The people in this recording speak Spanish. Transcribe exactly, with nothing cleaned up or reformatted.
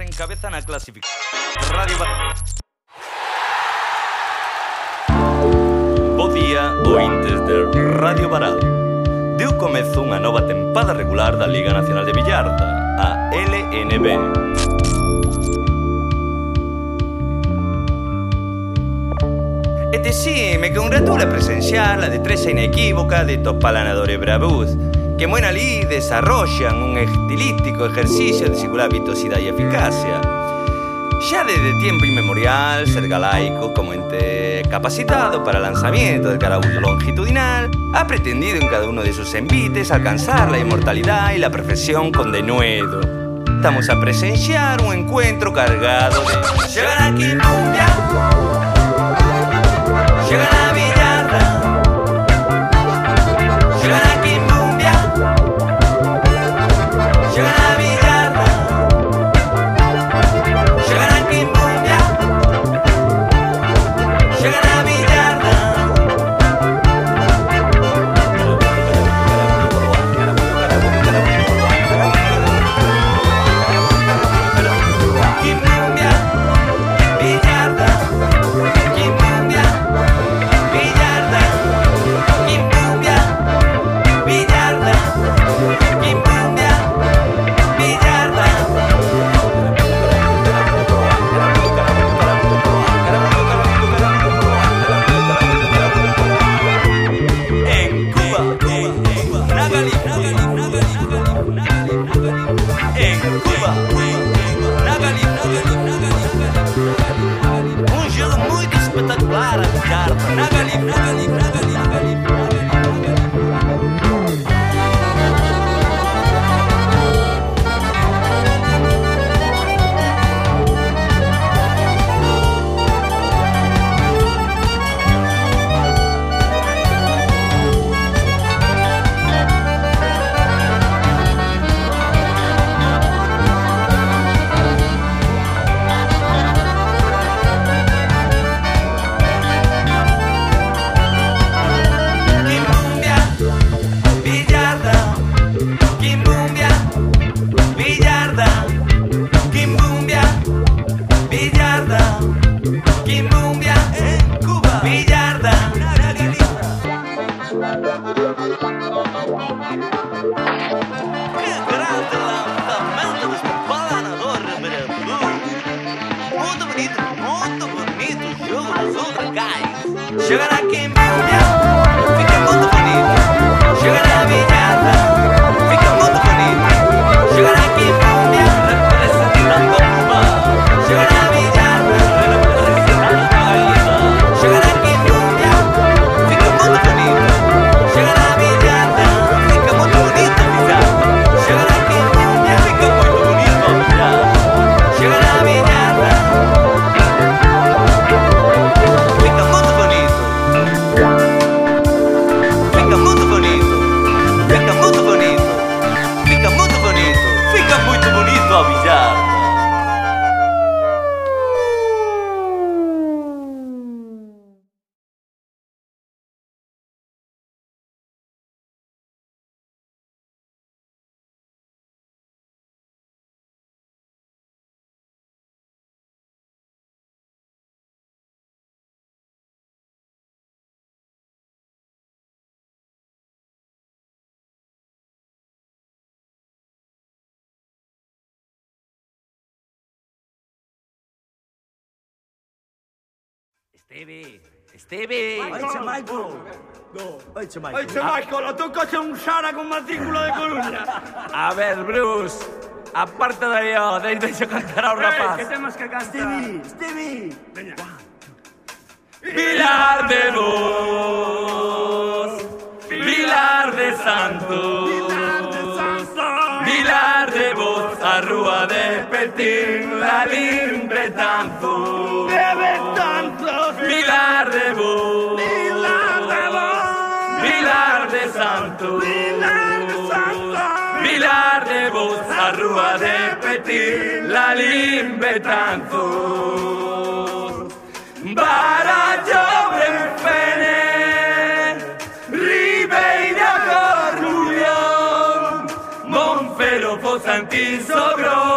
encabeza na clasificación. Radio Bar... Bo día, ointes de Radio Varal. Deu comezo unha nova tempada regular da Liga Nacional de Billarda, a L N B. E te si, me congratula presenciar la destreza inequívoca de estos palanadores bravús que mueren ali desarrollan un estilístico ejercicio de singular vistosidad y eficacia. Ya desde tiempo inmemorial, ser galaico como ente capacitado para el lanzamiento del carabulo longitudinal ha pretendido en cada uno de sus envites alcanzar la inmortalidad y la perfección con denuedo. Estamos a presenciar un encuentro cargado de... Llegar aquí mundial. Llegar a Billarda, llegar a Quimbundia, llegar a Billarda, llegar a Quimbundia, llegar a Billarda. Quimbundia, Billarda, Quimbundia. Um gelo muito espetacular a Billarda. Nagali, Nagali, Nagali, Nagali, Nagali. Llegar a Quimbundia, fica muito bonito. Llegar a Billarda, fica muito bonito. Llegar a Quimbundia, representando Cuba. Llegar a Billarda, representando Bahia. Llegar a Quimbundia, fica muito bonito. Llegar a Billarda, fica muito bonito, Billarda. Llegar a Quimbundia, fica muito bonito, Billarda. Llegar a Billarda. Fica muito bonito. Fica muito bonito. Fica muito bonito. Fica muito bonito. Fica muito bonito a Billarda. Stevie, Stevie. Oiche, Michael. No, oiche, Michael. Oiche, Michael, o teu coche é un Sara con matrícula de Coruña. A ver, Bruce, aparte de yo, deixa cantar ao rapaz. Eh, que temos que cantar. Stevie, Stevie. Veña. Vilar de Vos, Vilar de Santos, Vilar de Vos, a rúa de Petín, la limbre tanto. Bebe tantos. Vilar de Vos, Vilar de Vos, Vilar de Santos, Vilar de Santos, Vilar de Vos, a rúa de Petín, la limbre tanto. Barallo Benfene, Ribeira Coruña, Monfero, Posantín, Sogro,